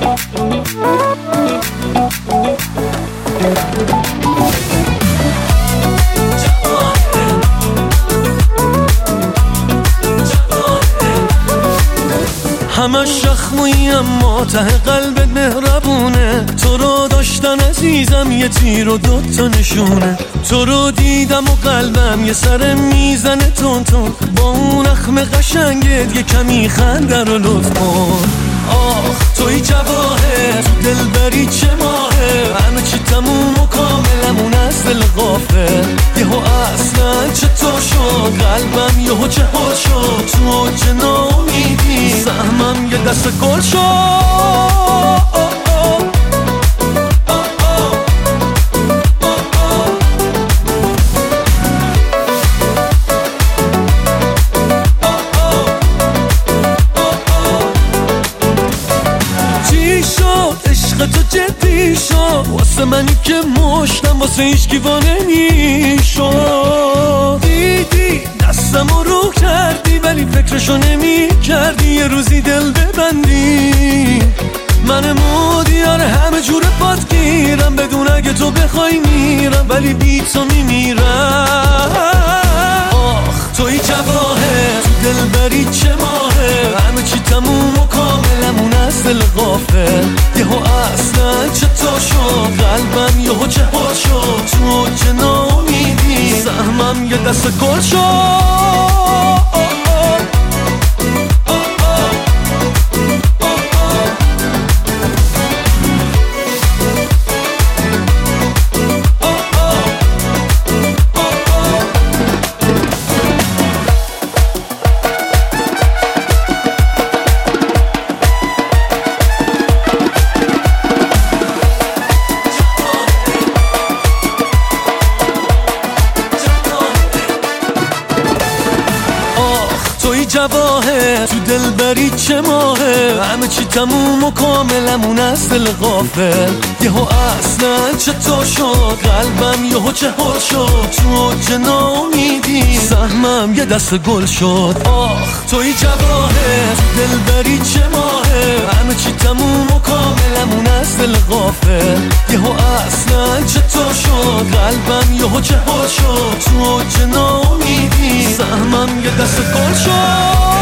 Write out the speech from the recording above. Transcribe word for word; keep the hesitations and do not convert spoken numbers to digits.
همش شخمویی اما ته قلبت مهربونه، تو رو داشتن عزیزم یه تیر و دوتا نشونه، تو رو دیدم و قلبم یه سر میزنه تون تون، با اون اخم قشنگت یه کمی خنده رو لطف کن. آخ توی جواهر تو دلبری چه ماهه، همه چی تموم و کاملمون از دل غافل، یهو اصلا چطور شد قلبم یهو چهار شد، تو اوج ناامیدی سهمم یه دست گل شد. تو جدی شد واسه منی که مشتم واسه هیچ کیوانه میشد، دیدی دستم رو کردی ولی فکرشو نمی کردی یه روزی دل ببندی، من مودیار همه جور پات گیرم بدون اگه تو بخوای میرم ولی بی تو میمیرم. آخ توی جواهر تو دلبری چه ماهه، همه چی تموم و کاملمون از دل غافل، یهو اصلا چطور شد قلبم یهو چهار شد، تو اوج ناامیدی سهمم یه دست گل شد. جواهر تو دلبری چه ماهه، همه چی تموم و کاملمون از دل غافل، یهو اصلا چطور شد قلبم یهو چهار شد، تو اوج ناامیدی سهمم یه دست گل شد. آخ توی جواهر تو دلبری چه ماهه، همه چی تموم و کاملمون از دل غافل، یهو اصلا چطور شد قلبم یهو چهار شد، تو اوج ناامیدی سهمم یه دست گل شد.